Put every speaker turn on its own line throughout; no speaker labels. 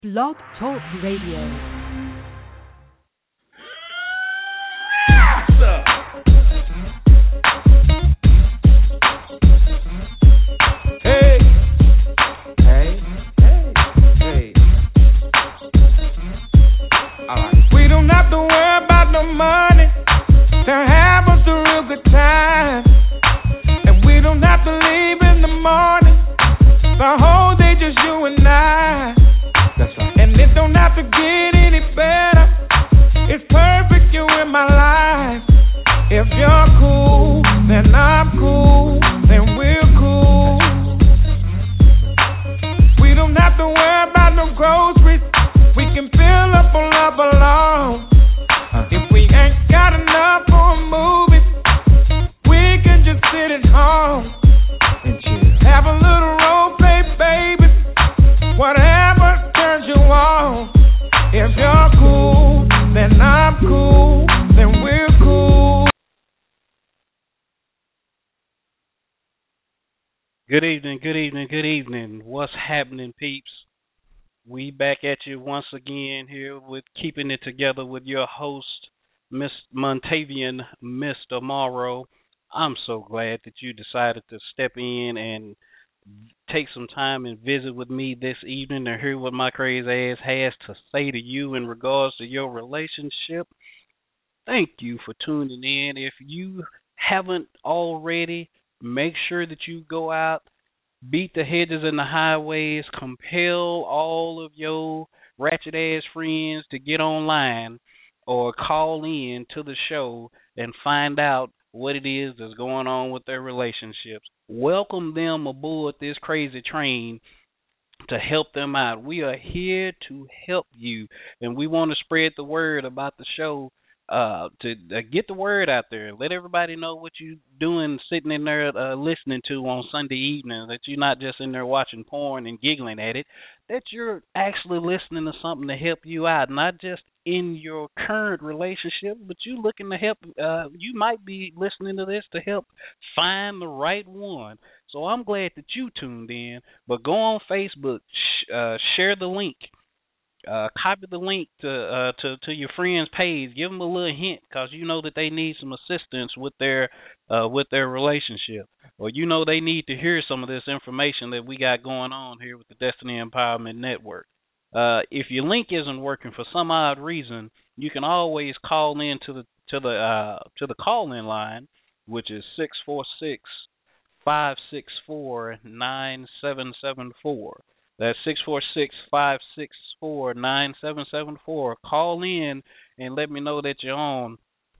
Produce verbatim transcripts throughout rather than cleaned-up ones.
Blog Talk Radio.
Hey, hey, hey, hey. All right. We don't have to worry about no money to have us a real good time, and we don't have to leave in the morning. The whole day just you and I. That's right. And it don't have to get any better. It's perfect, you in my life. If you're cool, then I'm cool, then we're cool. We don't have to worry about no groceries. We can fill up on love alone. If we ain't got enough for a movie, we can just sit at home and chill. Have a little role play, baby. Whatever turns you on. If you're cool, then I'm cool, then we're cool.
Good evening, good evening, good evening. What's happening, peeps? We back at you once again here with Keeping It Together with your host, Miss Montavian, Mister Morrow. I'm so glad that you decided to step in and take some time and visit with me this evening to hear what my crazy ass has to say to you in regards to your relationship. Thank you for tuning in. If you haven't already, make sure that you go out, beat the hedges and the highways, compel all of your ratchet ass friends to get online or call in to the show and find out what it is that's going on with their relationships. Welcome them aboard this crazy train to help them out. We are here to help you, and we want to spread the word about the show, uh, to uh, get the word out there. Let everybody know what you're doing, sitting in there uh, listening to on Sunday evening, that you're not just in there watching porn and giggling at it, that you're actually listening to something to help you out, not just in your current relationship, but you looking to help, uh, you might be listening to this to help find the right one. So I'm glad that you tuned in, but go on Facebook, sh- uh, share the link, uh, copy the link to, uh, to to your friend's page, give them a little hint, because you know that they need some assistance with their uh, with their relationship, or you know they need to hear some of this information that we got going on here with the Destiny Empowerment Network. Uh, if your link isn't working for some odd reason, you can always call in to the to the uh, to the call in line, which is six four six, five six four, nine seven seven four. That's six four six, five six four, nine seven seven four. Call in and let me know that you're on.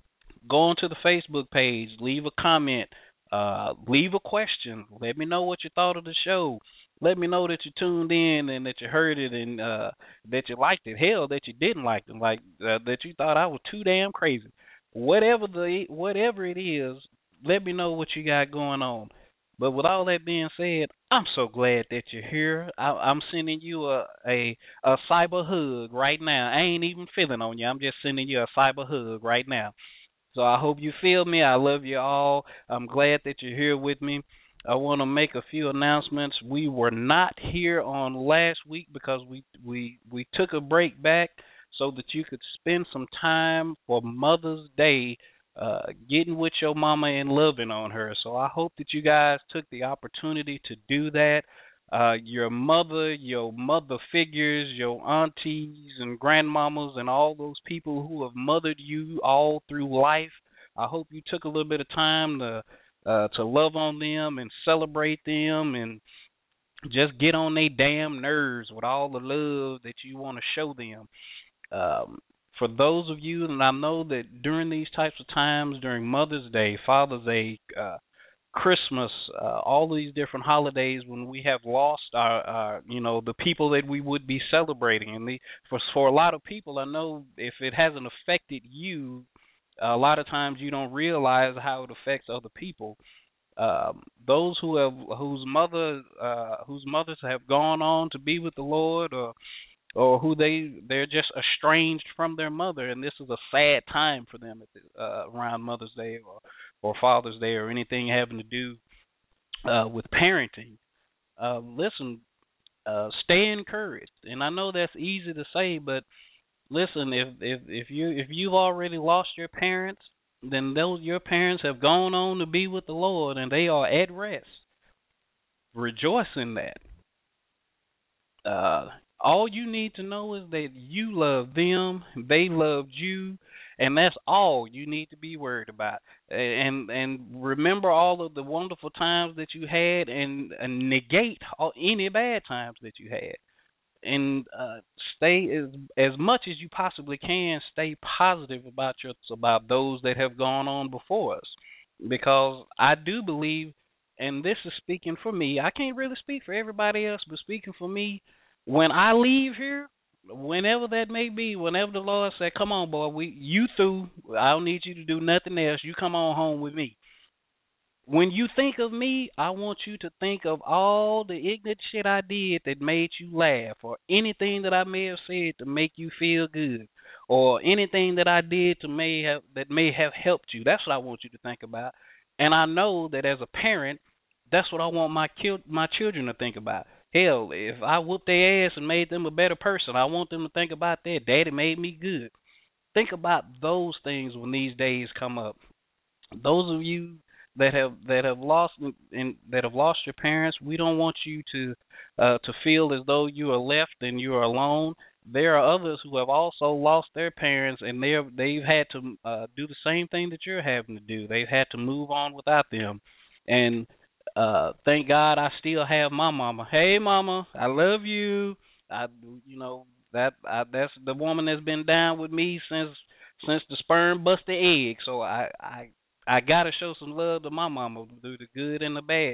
Go onto the Facebook page, leave a comment, uh, leave a question. Let me know what you thought of the show. Let me know that you tuned in and that you heard it and uh, that you liked it. Hell, that you didn't like it, like uh, that you thought I was too damn crazy. Whatever the whatever it is, let me know what you got going on. But with all that being said, I'm so glad that you're here. I, I'm sending you a, a a cyber hug right now. I ain't even feeling on you. I'm just sending you a cyber hug right now. So I hope you feel me. I love you all. I'm glad that you're here with me. I want to make a few announcements. We were not here on last week because we we we took a break back so that you could spend some time for Mother's Day uh, getting with your mama and loving on her. So I hope that you guys took the opportunity to do that. Uh, your mother, your mother figures, your aunties and grandmamas and all those people who have mothered you all through life, I hope you took a little bit of time to uh, to love on them and celebrate them and just get on their damn nerves with all the love that you want to show them. Um, for those of you, and I know that during these types of times, during Mother's Day, Father's Day, uh, Christmas, uh, all these different holidays when we have lost our, our, you know, the people that we would be celebrating. And the, for for a lot of people, I know if it hasn't affected you, a lot of times you don't realize how it affects other people. Um, those who have whose mother uh, whose mothers have gone on to be with the Lord, or or who they they're just estranged from their mother, and this is a sad time for them at the, uh, around Mother's Day or or Father's Day or anything having to do uh, with parenting. Uh, listen, Uh, stay encouraged. And I know that's easy to say, but listen, if if if you if you've already lost your parents, then those your parents have gone on to be with the Lord, and they are at rest. Rejoice in that. Uh, all you need to know is that you love them, they loved you, and that's all you need to be worried about. And and remember all of the wonderful times that you had, and, and negate all, any bad times that you had. And uh, stay as as much as you possibly can. Stay positive about your about those that have gone on before us, because I do believe, and this is speaking for me. I can't really speak for everybody else, but speaking for me, when I leave here, whenever that may be, whenever the Lord said, "Come on, boy, we you through. I don't need you to do nothing else. You come on home with me." When you think of me, I want you to think of all the ignorant shit I did that made you laugh, or anything that I may have said to make you feel good, or anything that I did to may have that may have helped you. That's what I want you to think about. And I know that as a parent, that's what I want my ki- my children to think about. Hell, if I whooped their ass and made them a better person, I want them to think about that. Daddy made me good. Think about those things when these days come up. Those of you that have that have lost and that have lost your parents, we don't want you to uh, to feel as though you are left and you are alone. There are others who have also lost their parents, and they they've had to uh, do the same thing that you're having to do. They've had to move on without them, and uh, thank God I still have my mama. Hey, mama, I love you. I you know that I, that's the woman that's been down with me since since the sperm bust the egg. So I I. I gotta show some love to my mama through the good and the bad.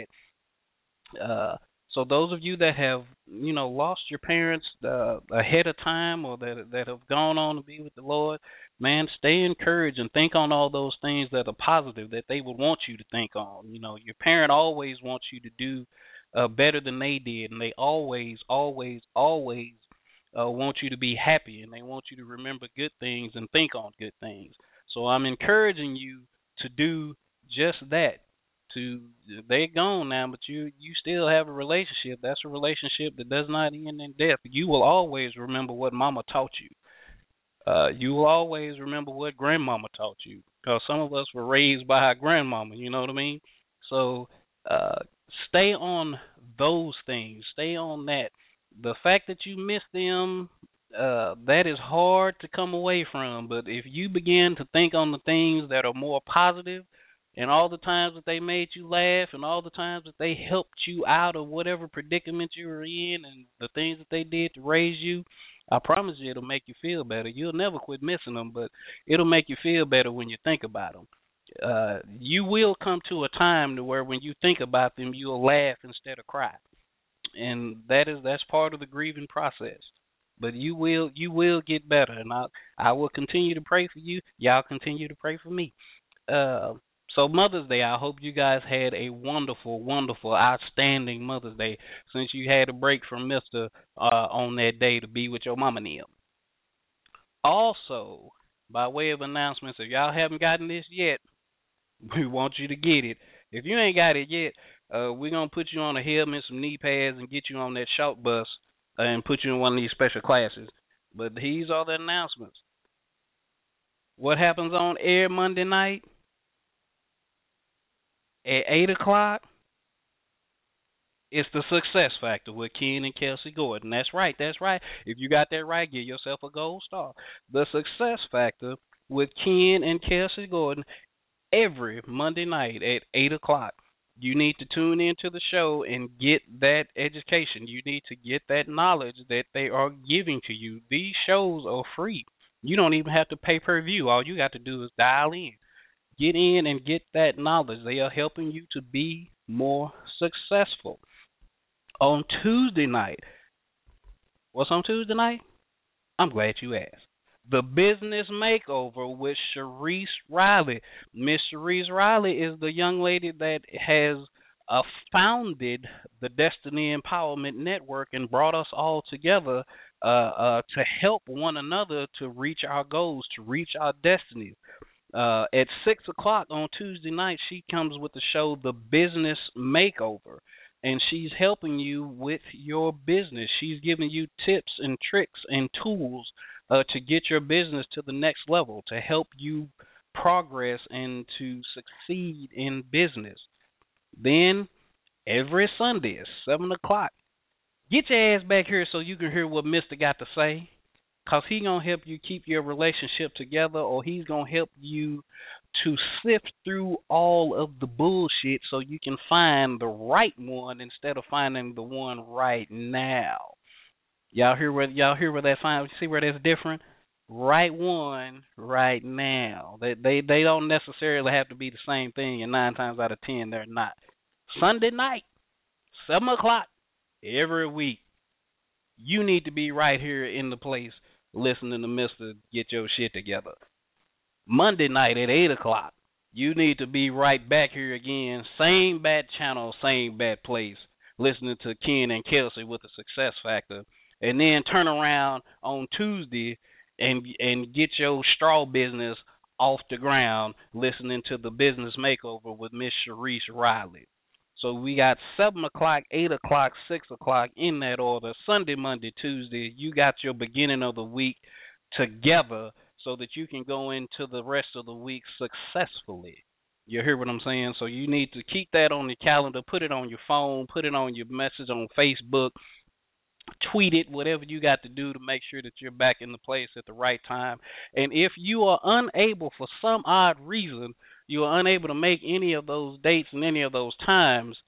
Uh, so those of you that have, you know, lost your parents uh, ahead of time, or that that have gone on to be with the Lord, man, stay encouraged and think on all those things that are positive that they would want you to think on. You know, your parent always wants you to do uh, better than they did, and they always, always, always uh, want you to be happy, and they want you to remember good things and think on good things. So I'm encouraging you to do just that. To they're gone now, but you you still have a relationship. That's a relationship that does not end in death. You will always remember what Mama taught you. Uh, you will always remember what Grandmama taught you, because some of us were raised by our grandmama. You know what I mean? So uh, stay on those things. Stay on that. The fact that you miss them, uh, that is hard to come away from. But if you begin to think on the things that are more positive, and all the times that they made you laugh, and all the times that they helped you out of whatever predicament you were in, and the things that they did to raise you, I promise you it'll make you feel better. You'll never quit missing them, but it'll make you feel better when you think about them. Uh, you will come to a time to where when you think about them, you'll laugh instead of cry, and that is that's part of the grieving process. But you will you will get better, and I I will continue to pray for you. Y'all continue to pray for me. Uh, so Mother's Day, I hope you guys had a wonderful, wonderful, outstanding Mother's Day, since you had a break from Mister Uh, on that day to be with your mama and them. Also, by way of announcements, if y'all haven't gotten this yet, we want you to get it. If you ain't got it yet, uh, we're going to put you on a helmet, some knee pads, and get you on that short bus uh, and put you in one of these special classes. But these are the announcements. What happens on air Monday night at eight o'clock? It's the Success Factor with Ken and Kelsey Gordon. That's right, that's right. If you got that right, give yourself a gold star. The Success Factor with Ken and Kelsey Gordon every Monday night at eight o'clock. You need to tune into the show and get that education. You need to get that knowledge that they are giving to you. These shows are free. You don't even have to pay per view. All you got to do is dial in. Get in and get that knowledge. They are helping you to be more successful. On Tuesday night, what's on Tuesday night? I'm glad you asked. The Business Makeover with Sharice Riley. Miss Sharice Riley is the young lady that has uh, founded the Destiny Empowerment Network and brought us all together uh, uh, to help one another to reach our goals, to reach our destinies. Uh, at six o'clock on Tuesday night, she comes with the show The Business Makeover. and she's helping you with your business. She's giving you tips and tricks and tools uh, to get your business to the next level, to help you progress and to succeed in business. Then every Sunday at seven o'clock, get your ass back here so you can hear what Mister got to say, because he's going to help you keep your relationship together, or he's going to help you to sift through all of the bullshit so you can find the right one instead of finding the one right now. Y'all hear where y'all hear where that find? See where that's different? Right one, right now. They they they don't necessarily have to be the same thing, and nine times out of ten they're not. Sunday night, seven o'clock every week. You need to be right here in the place listening to Mister Get Your Shit Together. Monday night at eight o'clock, you need to be right back here again. Same bad channel, same bad place, listening to Ken and Kelsey with the Success Factor. And then turn around on Tuesday and and get your straw business off the ground, listening to the Business Makeover with Miss Sharice Riley. So we got seven o'clock, eight o'clock, six o'clock in that order. Sunday, Monday, Tuesday. You got your beginning of the week together so that you can go into the rest of the week successfully. You hear what I'm saying? So you need to keep that on your calendar, put it on your phone, put it on your message on Facebook, tweet it, whatever you got to do to make sure that you're back in the place at the right time. And if you are unable, for some odd reason, you are unable to make any of those dates and any of those times,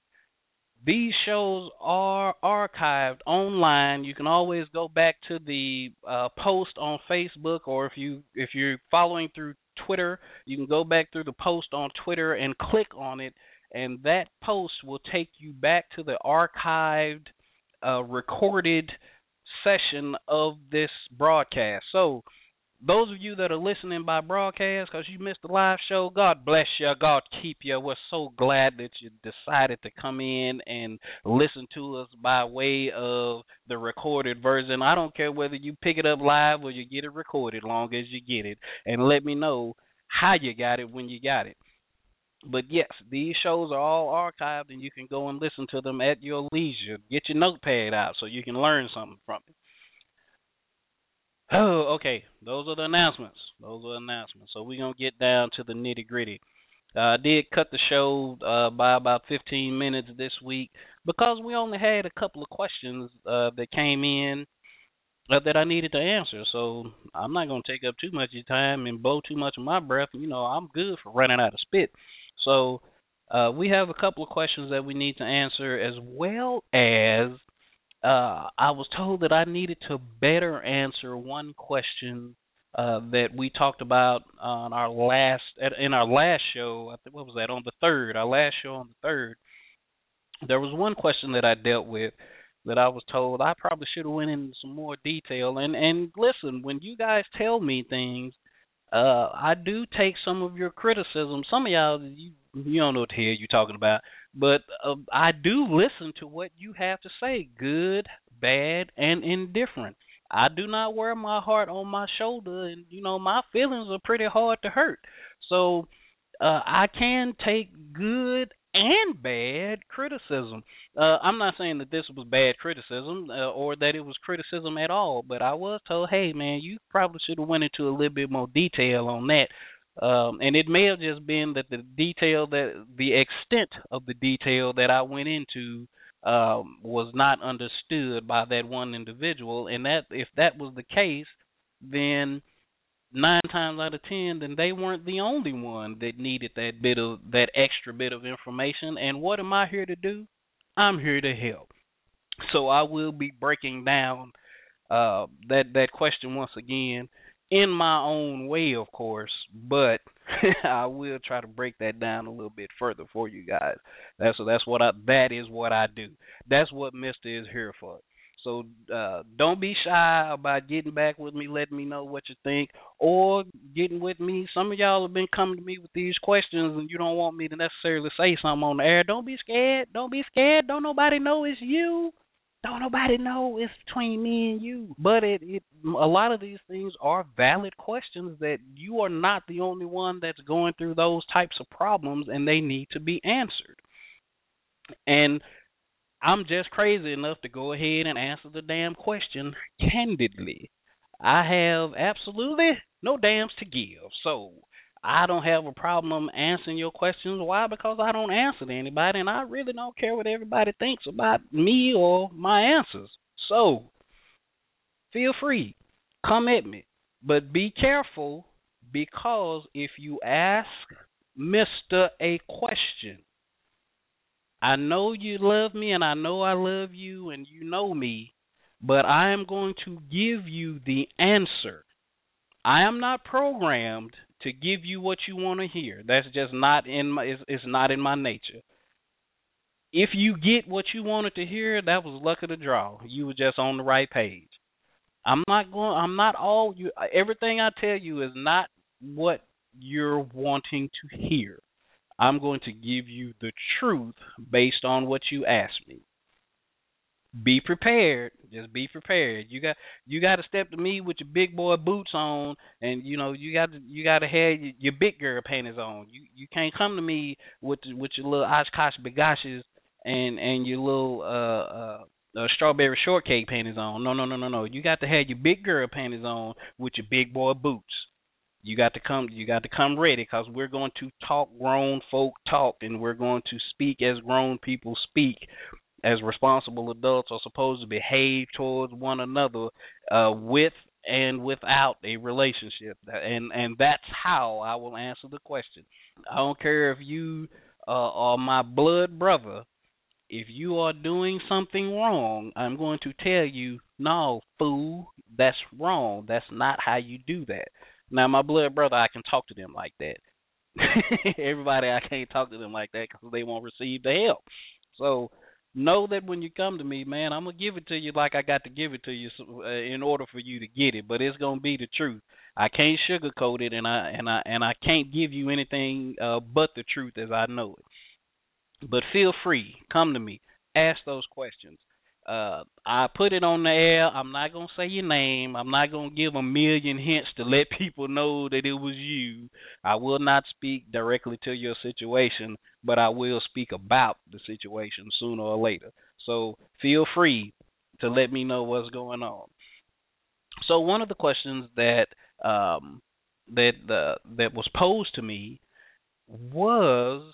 these shows are archived online. You can always go back to the uh, post on Facebook, or if you if you're following through Twitter, you can go back through the post on Twitter and click on it, and that post will take you back to the archived, uh, recorded session of this broadcast. So those of you that are listening by broadcast because you missed the live show, God bless you. God keep you. We're so glad that you decided to come in and listen to us by way of the recorded version. I don't care whether you pick it up live or you get it recorded, long as you get it. And let me know how you got it when you got it. But yes, these shows are all archived, and you can go and listen to them at your leisure. Get your notepad out so you can learn something from it. Oh, okay. Those are the announcements. Those are the announcements. So we're going to get down to the nitty-gritty. Uh, I did cut the show uh, by about fifteen minutes this week because we only had a couple of questions uh, that came in uh, that I needed to answer. So I'm not going to take up too much of your time and blow too much of my breath. You know, I'm good for running out of spit. So uh, we have a couple of questions that we need to answer, as well as Uh, I was told that I needed to better answer one question uh, that we talked about on our last in our last show. I think what was that on the third? Our last show on the third. There was one question that I dealt with that I was told I probably should have went into some more detail. And and listen, when you guys tell me things, uh, I do take some of your criticism. Some of y'all, you you don't know what the hell you're talking about. But uh, I do listen to what you have to say, good, bad, and indifferent. I do not wear my heart on my shoulder, and, you know, my feelings are pretty hard to hurt. So uh, I can take good and bad criticism. Uh, I'm not saying that this was bad criticism uh, or that it was criticism at all, but I was told, hey, man, you probably should have went into a little bit more detail on that. Um, and it may have just been that the detail, that the extent of the detail that I went into um, was not understood by that one individual. And that if that was the case, then nine times out of ten, then they weren't the only one that needed that bit of that extra bit of information. And what am I here to do? I'm here to help. So I will be breaking down uh, that that question once again, in my own way, of course, but I will try to break that down a little bit further for you guys. That's that's what I that is what I do. That's what Mister is here for. So uh, don't be shy about getting back with me, letting me know what you think, or getting with me. Some of y'all have been coming to me with these questions, and you don't want me to necessarily say something on the air. Don't be scared. Don't be scared. Don't nobody know it's you. Don't nobody know it's between me and you. But it, it, a lot of these things are valid questions that you are not the only one that's going through those types of problems, and they need to be answered. And I'm just crazy enough to go ahead and answer the damn question candidly. I have absolutely no dams to give. So I don't have a problem answering your questions. Why? Because I don't answer to anybody, and I really don't care what everybody thinks about me or my answers. So feel free, come at me. But be careful, because if you ask Mister a question, I know you love me and I know I love you and you know me, but I am going to give you the answer. I am not programmed to give you what you want to hear. That's just not in my it's, it's not in my nature. If you get what you wanted to hear, that was luck of the draw. You were just on the right page. I'm not going I'm not all you everything I tell you is not what you're wanting to hear. I'm going to give you the truth based on what you asked me. Be prepared. Just be prepared. You got you got to step to me with your big boy boots on, and you know you got to you got to have your, your big girl panties on. You you can't come to me with with your little Oshkosh bagoshes and and your little uh uh. uh strawberry shortcake panties on. No, no, no, no, no. You got to have your big girl panties on with your big boy boots. You got to come. You got to come ready, because we're going to talk grown folk talk, and we're going to speak as grown people speak, as responsible adults are supposed to behave towards one another, uh, with and without a relationship. And and that's how I will answer the question. I don't care if you uh, are my blood brother. If you are doing something wrong, I'm going to tell you, no, fool, that's wrong. That's not how you do that. Now, my blood brother, I can talk to them like that. Everybody, I can't talk to them like that because they won't receive the help. So know that when you come to me, man, I'm going to give it to you like I got to give it to you so, uh, in order for you to get it. But it's going to be the truth. I can't sugarcoat it, and I and I, and I can't give you anything uh, but the truth as I know it. But feel free, come to me, ask those questions. Uh, I put it on the air. I'm not going to say your name. I'm not going to give a million hints to let people know that it was you. I will not speak directly to your situation, but I will speak about the situation sooner or later. So feel free to let me know what's going on. So one of the questions that um, that uh, that was posed to me was,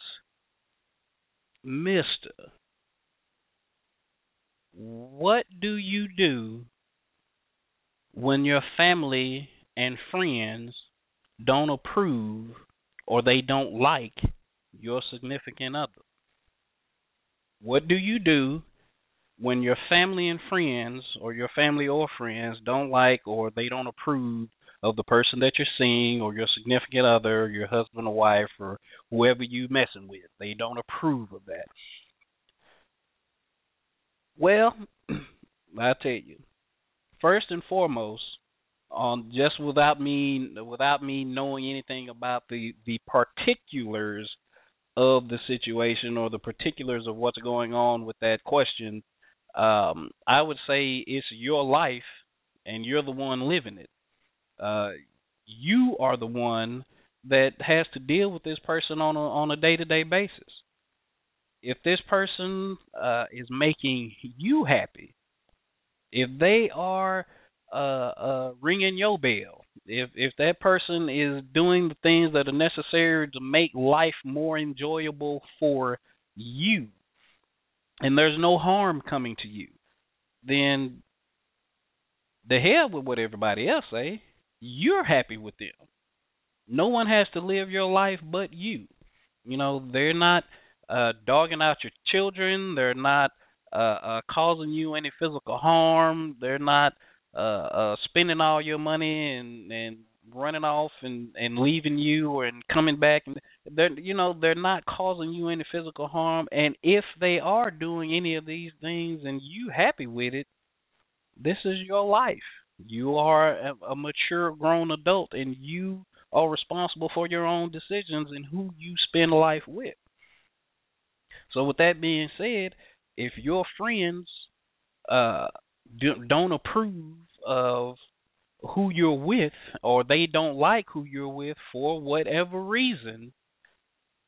Mister, what do you do when your family and friends don't approve or they don't like your significant other? What do you do when your family and friends, or your family or friends, don't like or they don't approve of the person that you're seeing, or your significant other, your husband or wife, or whoever you messing with? They don't approve of that. Well, I'll tell you. First and foremost, on just without me without me knowing anything about the, the particulars of the situation or the particulars of what's going on with that question, um, I would say it's your life and you're the one living it. Uh, you are the one that has to deal with this person on a on a day-to-day basis. If this person uh, is making you happy, if they are uh, uh, ringing your bell, if if that person is doing the things that are necessary to make life more enjoyable for you, and there's no harm coming to you, then the hell with what everybody else say. You're happy with them. No one has to live your life but you. You know, they're not uh, dogging out your children. They're not uh, uh, causing you any physical harm. They're not uh, uh, spending all your money and, and running off and, and leaving you or and coming back. And they're, you know, they're not causing you any physical harm. And if they are doing any of these things and you happy with it, this is your life. You are a, a mature, grown adult, and you are responsible for your own decisions and who you spend life with. So with that being said, if your friends uh, do, don't approve of who you're with, or they don't like who you're with for whatever reason,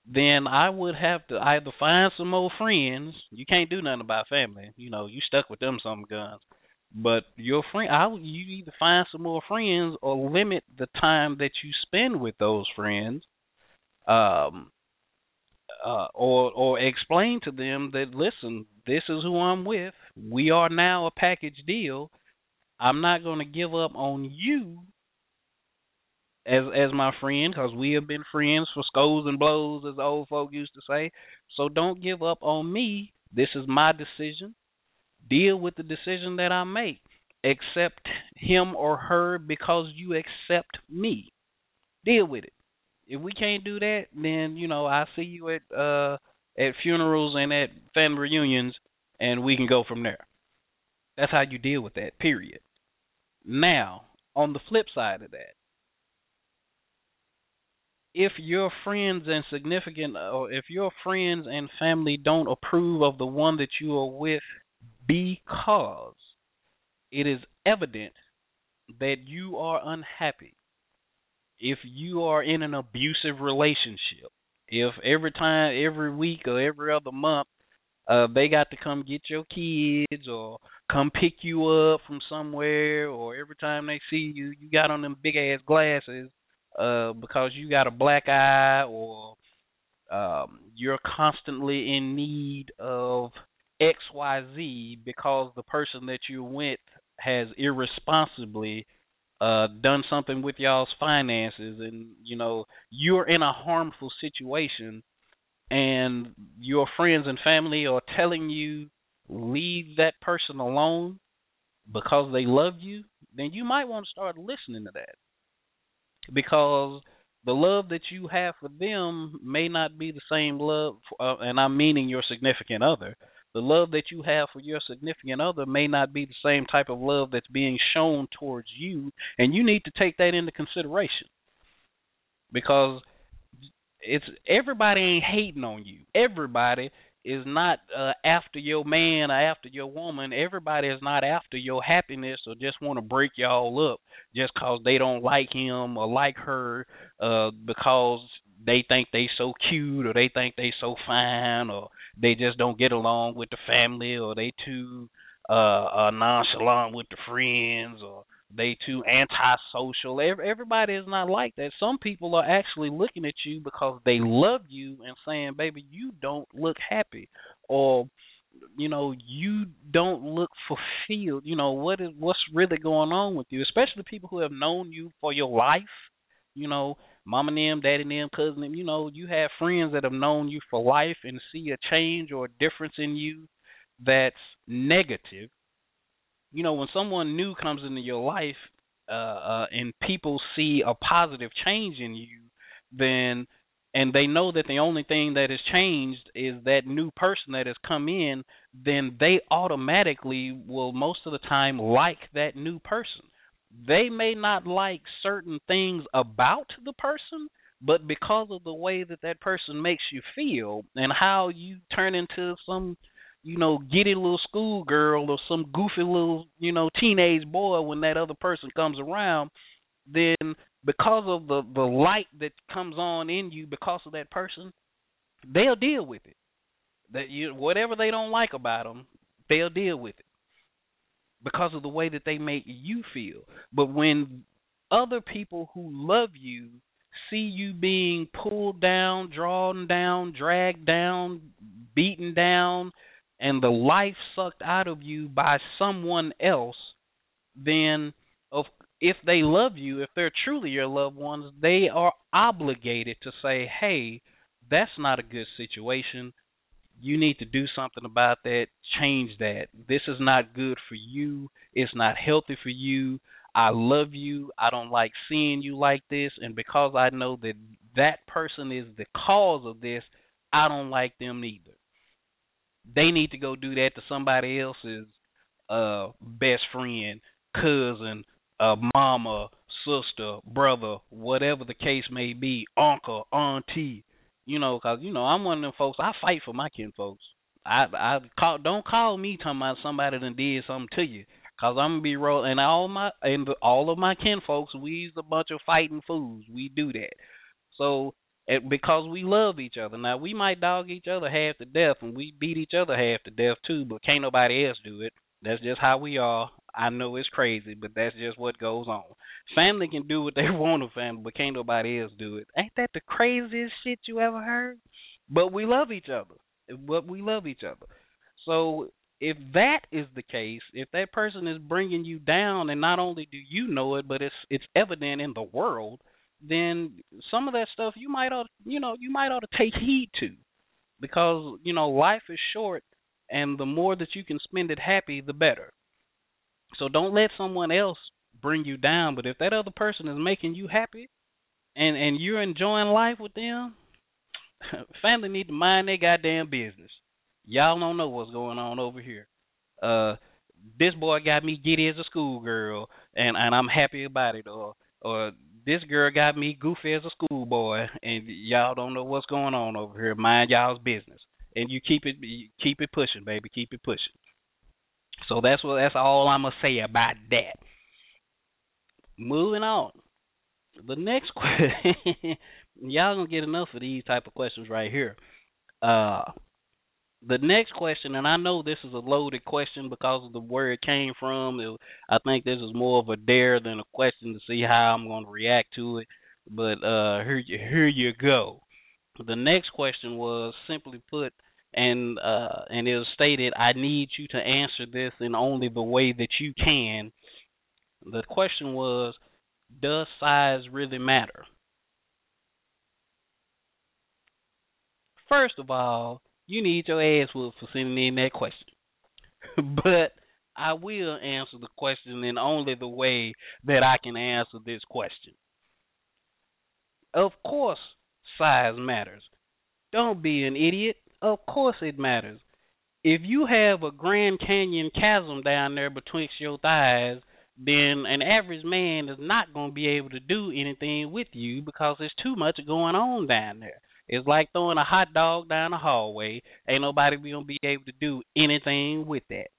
then I would have to either find some more friends. You can't do nothing about family. You know, you stuck with them some guns. But your friend, I would- you either find some more friends or limit the time that you spend with those friends, um, uh, or or explain to them that, listen, this is who I'm with. We are now a package deal. I'm not going to give up on you as as my friend, because we have been friends for scolds and blows, as the old folk used to say. So don't give up on me. This is my decision. Deal with the decision that I make. Accept him or her because you accept me. Deal with it. If we can't do that, then, you know, I see you at uh at funerals and at family reunions, and we can go from there. That's how you deal with that, period. Now, on the flip side of that, if your friends and significant, or if your friends and family don't approve of the one that you are with because it is evident that you are unhappy, if you are in an abusive relationship, if every time, every week or every other month, uh, they got to come get your kids or come pick you up from somewhere, or every time they see you, you got on them big ass glasses uh, because you got a black eye, or um, you're constantly in need of X Y Z because the person that you're with has irresponsibly uh, done something with y'all's finances, and, you know, you're in a harmful situation, and your friends and family are telling you leave that person alone because they love you, then you might want to start listening to that, because the love that you have for them may not be the same love, uh, and I'm meaning your significant other. The love that you have for your significant other may not be the same type of love that's being shown towards you, and you need to take that into consideration, because it's everybody ain't hating on you. Everybody is not uh, after your man or after your woman. Everybody is not after your happiness or just want to break y'all up just because they don't like him or like her, uh, because they think they so cute, or they think they so fine, or they just don't get along with the family, or they too uh, uh, nonchalant with the friends, or they too antisocial. Everybody is not like that. Some people are actually looking at you because they love you and saying, baby, you don't look happy, or, you know, you don't look fulfilled. You know, what is what's really going on with you, especially people who have known you for your life. You know, mama and them, daddy and them, cousin them, you know, you have friends that have known you for life and see a change or a difference in you that's negative. You know, when someone new comes into your life, uh, uh, and people see a positive change in you, then, and they know that the only thing that has changed is that new person that has come in, then they automatically will most of the time like that new person. They may not like certain things about the person, but because of the way that that person makes you feel and how you turn into some, you know, giddy little schoolgirl or some goofy little, you know, teenage boy when that other person comes around, then because of the, the light that comes on in you because of that person, they'll deal with it. That you, whatever they don't like about them, they'll deal with it because of the way that they make you feel. But when other people who love you see you being pulled down, drawn down, dragged down, beaten down, and the life sucked out of you by someone else, then of if they love you, if they're truly your loved ones, they are obligated to say, hey, that's not a good situation. You need to do something about that. Change that. This is not good for you. It's not healthy for you. I love you. I don't like seeing you like this. And because I know that that person is the cause of this, I don't like them either. They need to go do that to somebody else's uh, best friend, cousin, uh, mama, sister, brother, whatever the case may be, uncle, auntie. You know, because, you know, I'm one of them folks, I fight for my kin folks. I I call, don't call me talking about somebody that did something to you, because I'm going to be rolling. And all my and all of my kin folks, we's a bunch of fighting fools. We do that. So And because we love each other. Now, we might dog each other half to death, and we beat each other half to death too, but can't nobody else do it. That's just how we are. I know it's crazy, but that's just what goes on. Family can do what they want to family, but can't nobody else do it. Ain't that the craziest shit you ever heard? But we love each other. But we love each other. So if that is the case, if that person is bringing you down, and not only do you know it, but it's it's evident in the world, then some of that stuff you might ought, you know, you might ought to take heed to, because you know life is short, and the more that you can spend it happy, the better. So don't let someone else bring you down. But if that other person is making you happy, and and you're enjoying life with them, family need to mind their goddamn business. Y'all don't know what's going on over here. Uh, this boy got me giddy as a schoolgirl, and and I'm happy about it. Or or this girl got me goofy as a schoolboy, and y'all don't know what's going on over here. Mind y'all's business, and you keep it you keep it pushing, baby. Keep it pushing. So that's what that's all I'm gonna say about that. Moving on. The next question, y'all gonna get enough of these type of questions right here. Uh, the next question, and I know this is a loaded question because of the where it came from. It, I think this is more of a dare than a question to see how I'm gonna react to it. But uh, here, here you go. The next question was simply put, and uh, and it was stated, I need you to answer this in only the way that you can. The question was, does size really matter? First of all, you need your ass whooped for sending in that question. But I will answer the question in only the way that I can answer this question. Of course, size matters. Don't be an idiot. Of course it matters. If you have a Grand Canyon chasm down there betwixt your thighs, then an average man is not going to be able to do anything with you because there's too much going on down there. It's like throwing a hot dog down the hallway. Ain't nobody going to be able to do anything with that.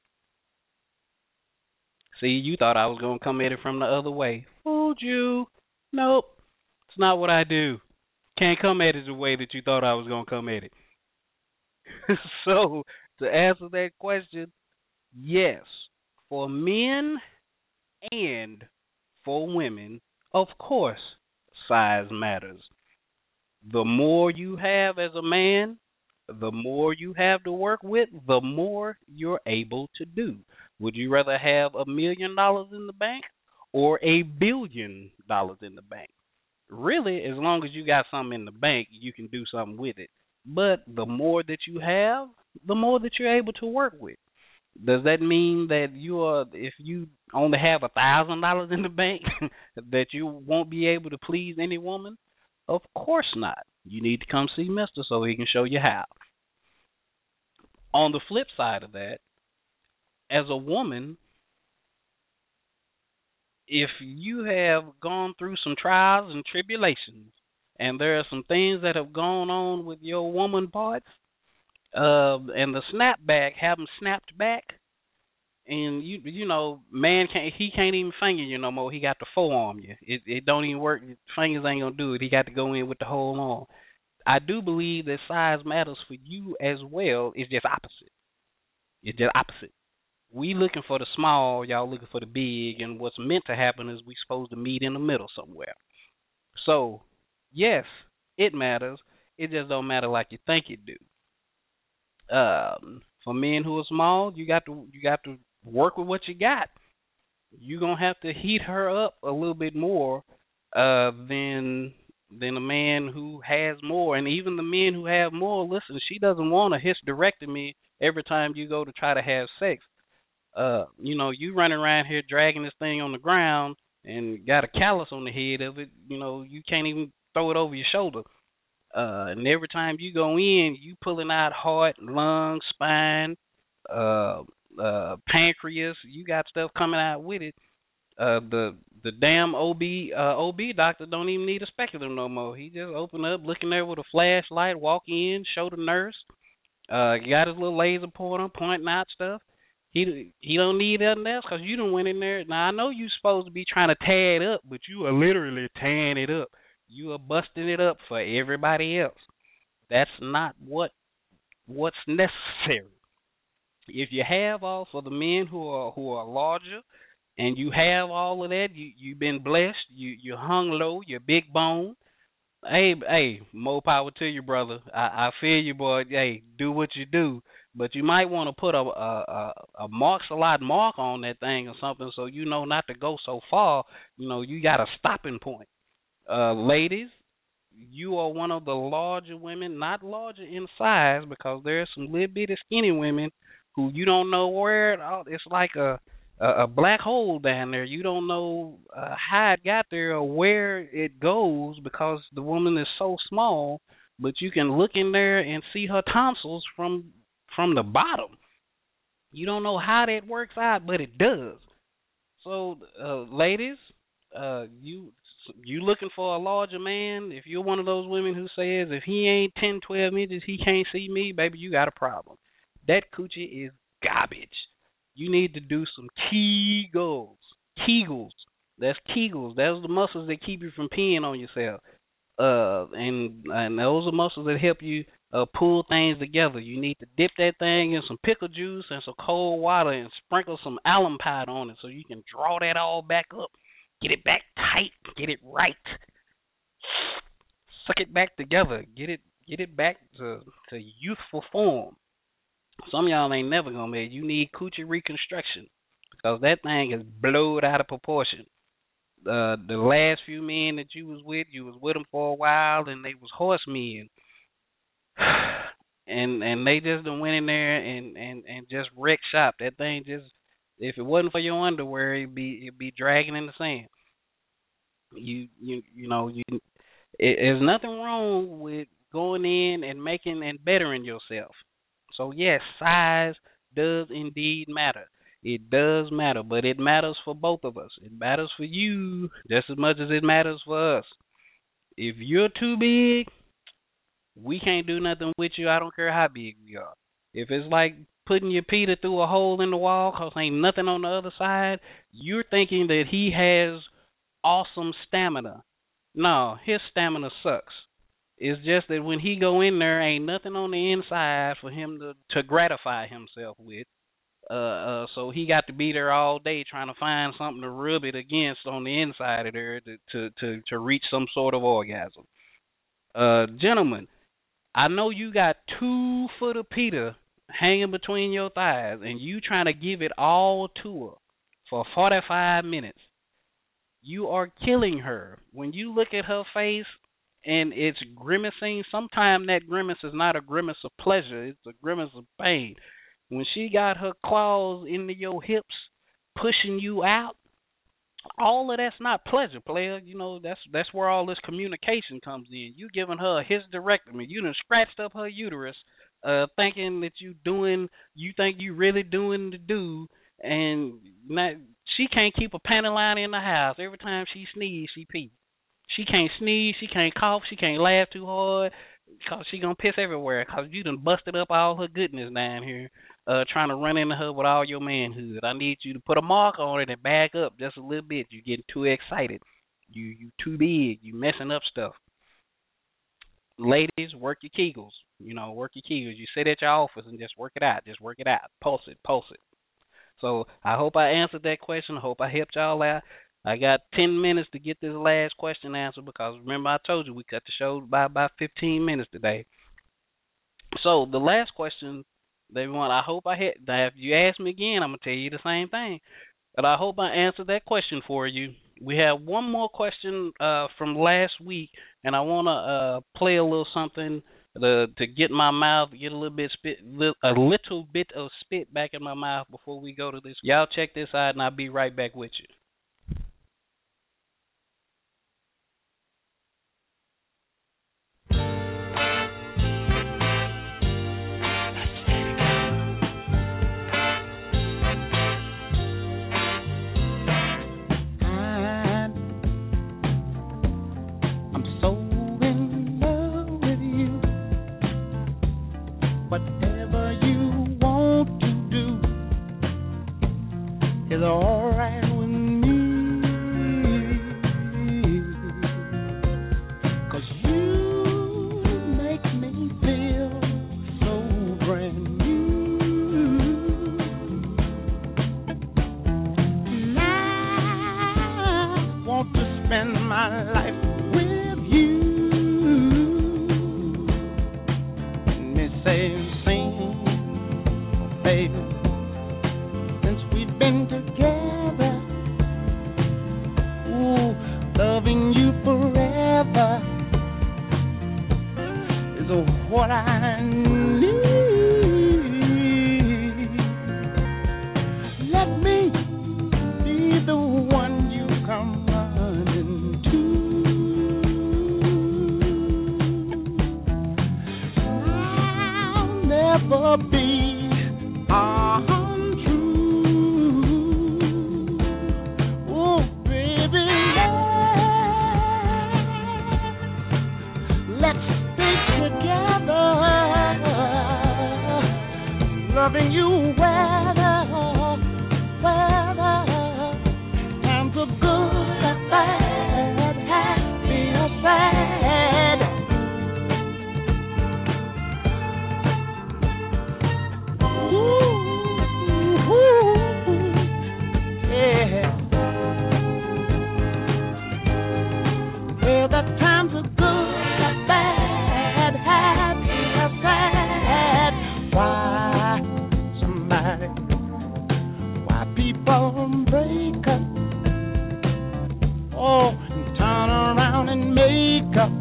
See, you thought I was going to come at it from the other way. Fooled you. Nope. It's not what I do. Can't come at it the way that you thought I was going to come at it. So, to answer that question, yes. For men and for women, of course, size matters. The more you have as a man, the more you have to work with, the more you're able to do. Would you rather have a million dollars in the bank or a billion dollars in the bank? Really, as long as you got something in the bank, you can do something with it. But the more that you have, the more that you're able to work with. Does that mean that you are, if you only have a thousand dollars in the bank, that you won't be able to please any woman? Of course not. You need to come see Mister so he can show you how. On the flip side of that, as a woman, if you have gone through some trials and tribulations, and there are some things that have gone on with your woman parts, uh, and the snapback haven't snapped back, and you you know, man can't he can't even finger you no more. He got to forearm you. It it don't even work. Fingers ain't gonna do it. He got to go in with the whole arm. I do believe that size matters for you as well. It's just opposite. It's just opposite. We looking for the small, y'all looking for the big, and what's meant to happen is we supposed to meet in the middle somewhere. So, yes, it matters. It just don't matter like you think it do. Um, for men who are small, you got to you got to work with what you got. You're gonna have to heat her up a little bit more uh, than than a man who has more. And even the men who have more, listen, she doesn't want a hysterectomy every time you go to try to have sex. Uh, you know, you running around here dragging this thing on the ground and got a callus on the head of it. You know, you can't even throw it over your shoulder. Uh, and every time you go in, you pulling out heart, lungs, spine, uh, uh, pancreas. You got stuff coming out with it. Uh, the the damn O B uh, O B doctor don't even need a speculum no more. He just open up, looking there with a flashlight, walk in, show the nurse. Uh, got his little laser pointer pointing out stuff. He he don't need nothing else because you done went in there. Now, I know you supposed to be trying to tear it up, but you are literally tearing it up. You are busting it up for everybody else. That's not what what's necessary. If you have all for the men who are who are larger, and you have all of that, you you've been blessed. You you hung low. You're big bone. Hey hey, more power to you, brother. I, I feel you, boy. Hey, do what you do, but you might want to put a a a, a marks a lot mark on that thing or something, so you know not to go so far. You know you got a stopping point. Uh, ladies, you are one of the larger women, not larger in size, because there's some little bitty skinny women who you don't know where it all. It's like a, a a black hole down there. You don't know uh, how it got there or where it goes because the woman is so small. But you can look in there and see her tonsils from from the bottom. You don't know how that works out, but it does. So, uh, ladies, uh, you. You looking for a larger man? If you're one of those women who says if he ain't ten, twelve inches, he can't see me, baby, you got a problem. That coochie is garbage. You need to do some Kegels. Kegels. That's Kegels. Those are the muscles that keep you from peeing on yourself. Uh, and and those are muscles that help you uh, pull things together. You need to dip that thing in some pickle juice and some cold water and sprinkle some alum pie on it so you can draw that all back up. Get it back tight. Get it right. Suck it back together. Get it get it back to, to youthful form. Some of y'all ain't never gonna make it. You need coochie reconstruction because that thing is blowed out of proportion. Uh, the last few men that you was with, you was with them for a while, and they was horse men, and and they just done went in there and, and, and just wrecked shop. That thing just. If it wasn't for your underwear, it'd be it'd be dragging in the sand. You you you know you. It, there's nothing wrong with going in and making and bettering yourself. So yes, size does indeed matter. It does matter, but it matters for both of us. It matters for you just as much as it matters for us. If you're too big, we can't do nothing with you. I don't care how big we are. If it's like putting your Peter through a hole in the wall because ain't nothing on the other side, you're thinking that he has awesome stamina. No, his stamina sucks. It's just that when he go in there, ain't nothing on the inside for him to, to gratify himself with. Uh, uh, so he got to be there all day trying to find something to rub it against on the inside of there to to, to, to reach some sort of orgasm. Uh, gentlemen, I know you got two foot of Peter hanging between your thighs, and you trying to give it all to her for forty-five minutes. You are killing her. When you look at her face and it's grimacing, sometimes that grimace is not a grimace of pleasure, it's a grimace of pain. When she got her claws into your hips, pushing you out, all of that's not pleasure, player. You know, that's that's where all this communication comes in. You giving her a hysterectomy. You done scratched up her uterus, uh, thinking that you doing, you think you really doing the do, and not, she can't keep a panty line in the house. Every time she sneezes, she pee. She can't sneeze, she can't cough, she can't laugh too hard, cause she gonna piss everywhere. Cause you done busted up all her goodness down here, uh, trying to run into her with all your manhood. I need you to put a mark on it and back up just a little bit. You getting too excited. You you too big. You messing up stuff. Ladies, work your Kegels. You know, work your Kegels. You sit at your office and just work it out. Just work it out. Pulse it. Pulse it. So I hope I answered that question. I hope I helped y'all out. I got ten minutes to get this last question answered because remember I told you we cut the show by about fifteen minutes today. So the last question they want, I hope I hit. Now if you ask me again, I'm gonna tell you the same thing. But I hope I answered that question for you. We have one more question uh, from last week, and I wanna uh, play a little something to to get my mouth, get a little bit spit, a little bit of spit back in my mouth before we go to this. Y'all check this out, and I'll be right back with you.
It's all right with me. spend my life with you. Let me say, sing, baby, since we've been together, ooh, loving you forever is what I need. Let me be the one you come running to. I'll never be untrue. Oh, baby, let's stay together, loving you weather, weather. Times are good or bad, happy or sad. Ooh, ooh, yeah. Well, the times are good or bad, happy or sad. Why somebody, why people break up, oh, and turn around and make up?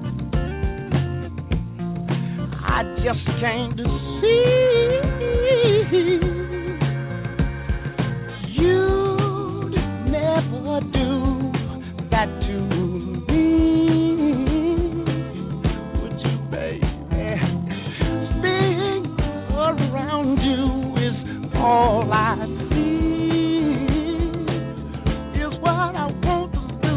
I just came to see you'd never do that to me, would you, baby? Being around you is all I see, is what I want to do.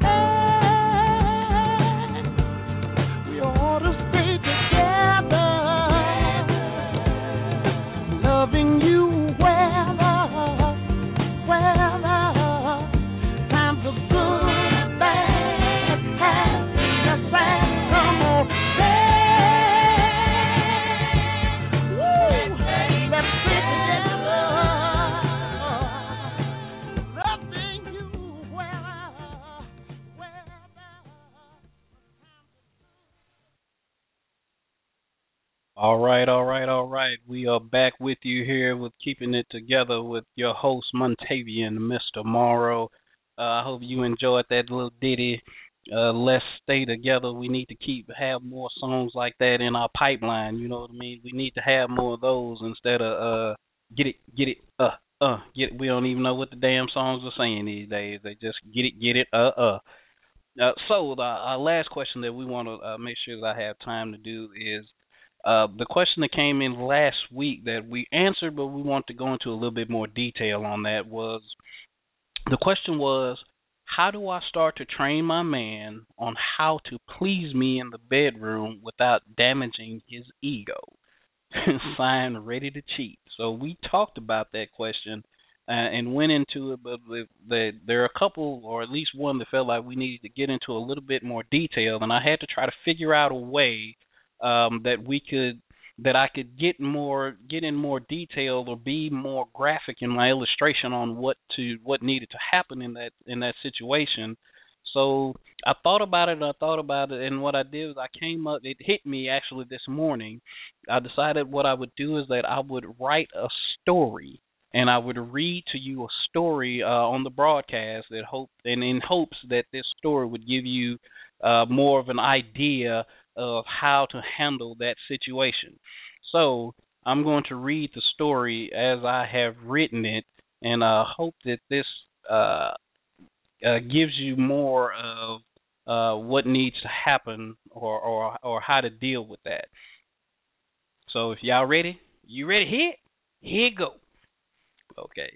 Hey, we ought to stay together, loving you weather, weather. Times are good, bad, happy, or sad. Come on, say, woo, let's stay together, loving you weather, weather.
All right, all right, all right. We are back with you here with Keeping It Together with your host, Montavian, Mister Morrow. Uh, I hope you enjoyed that little ditty. Uh, let's stay together. We need to keep have more songs like that in our pipeline. You know what I mean? We need to have more of those instead of uh, get it, get it, uh, uh, get it. We don't even know what the damn songs are saying these days. They just get it, get it, uh, uh. Uh, so the our last question that we want to uh, make sure that I have time to do is uh, the question that came in last week that we answered, but we want to go into a little bit more detail on that. Was the question was, how do I start to train my man on how to please me in the bedroom without damaging his ego? Signed, Ready to Cheat. So we talked about that question uh, and went into it, but the, the, there are a couple, or at least one, that felt like we needed to get into a little bit more detail, and I had to try to figure out a way um, that we could, that I could get more, get in more detail or be more graphic in my illustration on what to, what needed to happen in that, in that situation. So I thought about it, and I thought about it, and what I did was I came up, it hit me actually this morning. I decided what I would do is that I would write a story, and I would read to you a story uh, on the broadcast that hope, and in hopes that this story would give you uh, more of an idea of how to handle that situation. So I'm going to read the story as I have written it, and I uh, hope that this uh, uh, gives you more of uh, what needs to happen or, or or how to deal with that. So if y'all ready, you ready? Here, here go. Okay.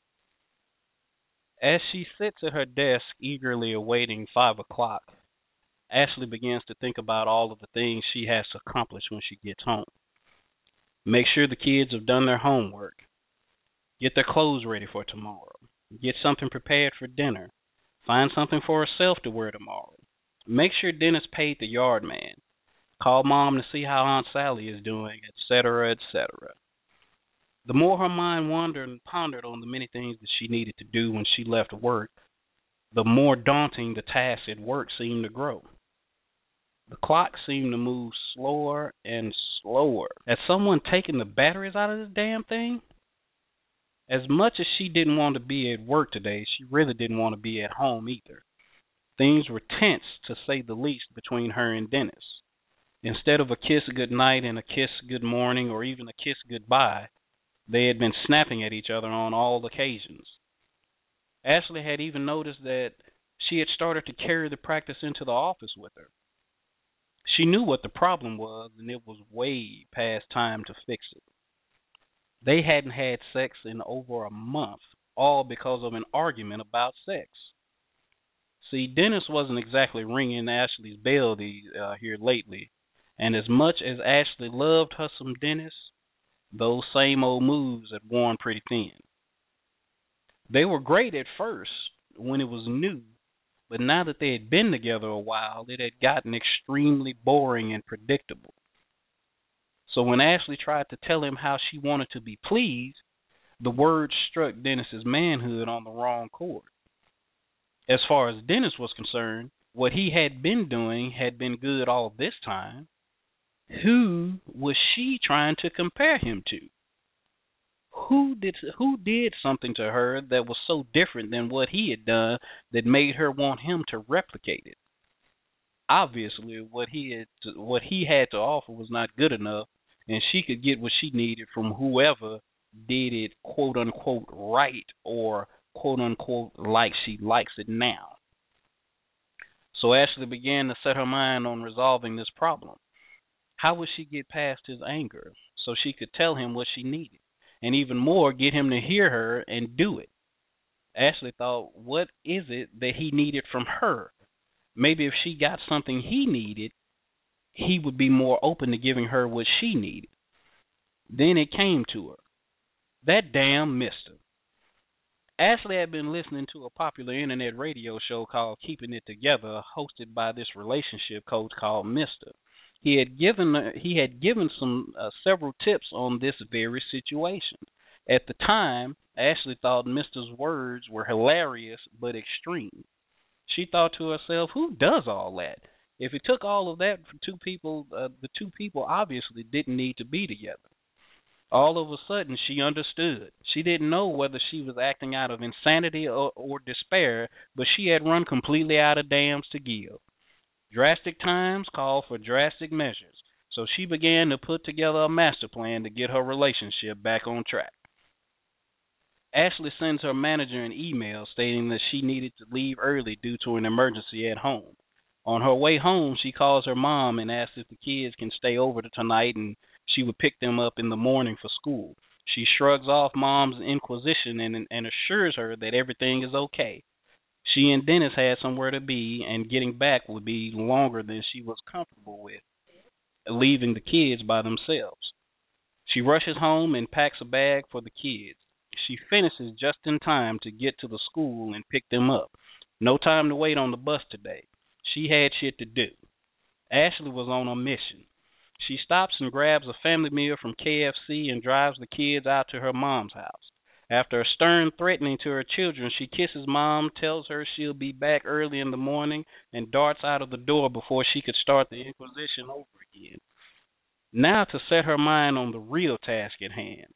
As she sits at her desk, eagerly awaiting five o'clock, Ashley begins to think about all of the things she has to accomplish when she gets home. Make sure the kids have done their homework. Get their clothes ready for tomorrow. Get something prepared for dinner. Find something for herself to wear tomorrow. Make sure Dennis paid the yard man. Call Mom to see how Aunt Sally is doing, et cetera, et cetera. The more her mind wandered and pondered on the many things that she needed to do when she left work, the more daunting the task at work seemed to grow. The clock seemed to move slower and slower. Had someone taken the batteries out of this damn thing? As much as she didn't want to be at work today, she really didn't want to be at home either. Things were tense, to say the least, between her and Dennis. Instead of a kiss good night and a kiss good morning or even a kiss goodbye, they had been snapping at each other on all occasions. Ashley had even noticed that she had started to carry the practice into the office with her. She knew what the problem was, and it was way past time to fix it. They hadn't had sex in over a month, all because of an argument about sex. See, Dennis wasn't exactly ringing Ashley's bell these, uh, here lately, and as much as Ashley loved her some Dennis, those same old moves had worn pretty thin. They were great at first when it was new, but now that they had been together a while, it had gotten extremely boring and predictable. So when Ashley tried to tell him how she wanted to be pleased, the words struck Dennis's manhood on the wrong chord. As far as Dennis was concerned, what he had been doing had been good all this time. Who was she trying to compare him to? Who did who did something to her that was so different than what he had done that made her want him to replicate it? Obviously, what he had to, what he had to offer was not good enough, and she could get what she needed from whoever did it quote unquote right or quote unquote like she likes it now. So Ashley began to set her mind on resolving this problem. How would she get past his anger so she could tell him what she needed? And even more, get him to hear her and do it. Ashley thought, what is it that he needed from her? Maybe if she got something he needed, he would be more open to giving her what she needed. Then it came to her. That damn mister. Ashley had been listening to a popular internet radio show called Keeping It Together, hosted by this relationship coach called Mister He had given he had given some uh, several tips on this very situation. At the time, Ashley thought Mister's words were hilarious but extreme. She thought to herself, "Who does all that? If it took all of that for two people, uh, the two people obviously didn't need to be together." All of a sudden, she understood. She didn't know whether she was acting out of insanity or, or despair, but she had run completely out of dams to give. Drastic times call for drastic measures, so she began to put together a master plan to get her relationship back on track. Ashley sends her manager an email stating that she needed to leave early due to an emergency at home. On her way home, she calls her mom and asks if the kids can stay over tonight and she would pick them up in the morning for school. She shrugs off mom's inquisition and, and assures her that everything is okay. She and Dennis had somewhere to be, and getting back would be longer than she was comfortable with, leaving the kids by themselves. She rushes home and packs a bag for the kids. She finishes just in time to get to the school and pick them up. No time to wait on the bus today. She had shit to do. Ashley was on a mission. She stops and grabs a family meal from K F C and drives the kids out to her mom's house. After a stern threatening to her children, she kisses Mom, tells her she'll be back early in the morning, and darts out of the door before she could start the inquisition over again. Now to set her mind on the real task at hand.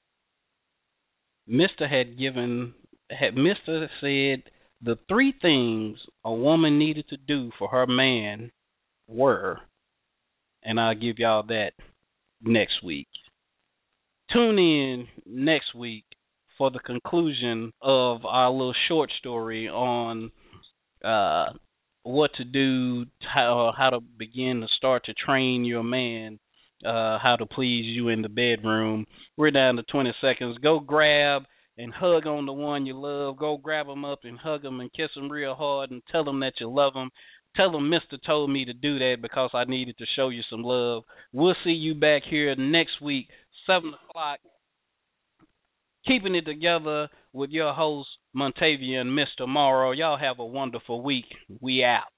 Mister had given, had Mister said the three things a woman needed to do for her man were, and I'll give y'all that next week. Tune in next week for the conclusion of our little short story on uh, what to do, how how to begin to start to train your man, uh, how to please you in the bedroom. We're down to twenty seconds. Go grab and hug on the one you love. Go grab them up and hug them and kiss them real hard and tell them that you love them. Tell them Mister told me to do that because I needed to show you some love. We'll see you back here next week, seven o'clock. Keeping it together with your host, Montavian Mister Morrow. Y'all have a wonderful week. We out.